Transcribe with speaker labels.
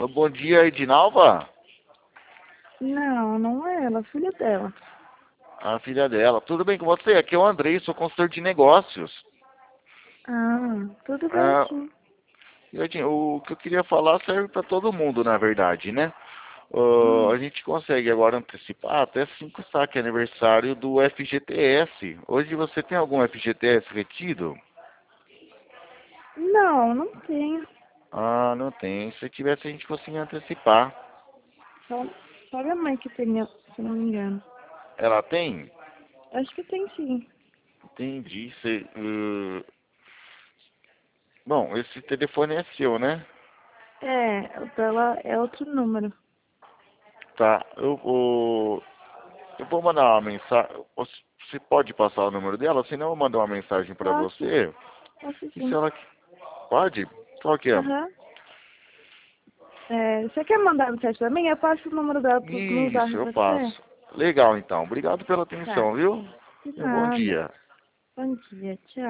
Speaker 1: Bom dia, Edinalva.
Speaker 2: Não, não é ela, a filha dela.
Speaker 1: A filha dela. Tudo bem com você? Aqui é o Andrei, sou consultor de negócios.
Speaker 2: Ah, tudo bem
Speaker 1: Ah,
Speaker 2: sim.
Speaker 1: o que eu queria falar serve para todo mundo, na verdade, né? A
Speaker 2: Hum.
Speaker 1: gente consegue agora antecipar até 5 saques aniversário do FGTS. Hoje você tem algum FGTS retido?
Speaker 2: Não, não tenho.
Speaker 1: Ah, não tem. Se tivesse, a gente conseguia antecipar.
Speaker 2: Só, só minha mãe que tem, se não me engano.
Speaker 1: Ela tem?
Speaker 2: Acho que tem sim.
Speaker 1: Entendi. Bom, esse telefone é seu, né?
Speaker 2: É, o dela é outro número.
Speaker 1: Tá. Eu vou mandar uma mensagem. Você pode passar o número dela? Senão eu vou mandar uma mensagem para
Speaker 2: Posso,
Speaker 1: você.
Speaker 2: posso
Speaker 1: E se
Speaker 2: sim.
Speaker 1: ela pode? Qual que é?
Speaker 2: Aham. É, você quer mandar mensagem pra mim? Eu passo o número dela no zap
Speaker 1: Isso, eu
Speaker 2: pra você?
Speaker 1: passo. Legal, então. Obrigado pela
Speaker 2: Tá.
Speaker 1: atenção, viu?
Speaker 2: De
Speaker 1: E um bom
Speaker 2: nada.
Speaker 1: dia.
Speaker 2: Bom dia, tchau.